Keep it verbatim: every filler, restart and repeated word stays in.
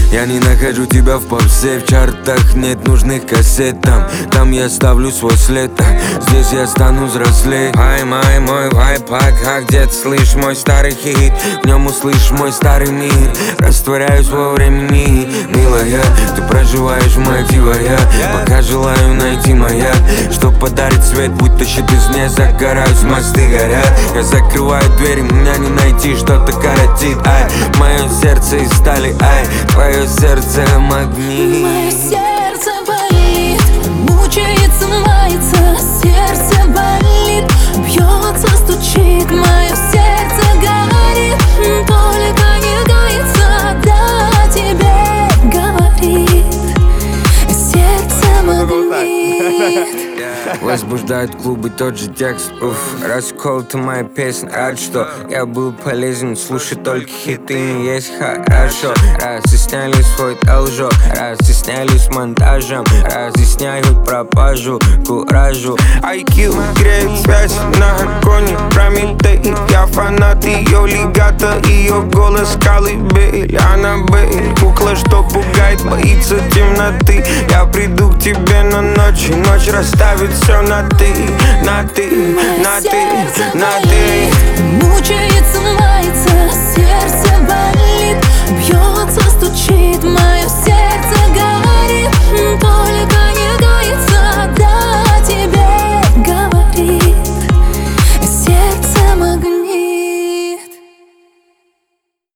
Я не нахожу тебя в попсе, в чартах нет нужных кассет. Там, там я ставлю свой след, здесь я стану взрослей. Ай, май, мой вайп, как где-то слышь мой старый хит. В нем услышь мой старый мир. Растворяюсь во времени, милая, ты проживаешь мотива. Я пока желаю найти маяк, что подарит свет, будто щит из не загораюсь, мосты горят. Я закрываю двери, меня не найти, что-то коротит. Ай, мое сердце из стали, ай, твое сердце магнит. Мое сердце болит, мучается, мается, сердце болит, бьется, стучит, мое сердце горит, только не гается, да тебе говорит, сердце магнит. Возбуждают клубы тот же текст, уф. Раскол ты моя песня, рад, что я был полезен. Слушай только хиты, не есть хорошо. Разъясняли свой должок, разъясняли с монтажем, разъясняют пропажу, куражу. ай кью греет связь на коне Прометей. Я фанат ее легато, ее голос колыбель. Аннабель, кукла, что пугает, боится темноты. Я приду к тебе на ночь, и ночь расставит все на ты, на ты, на ты, на ты. Мучается, мается,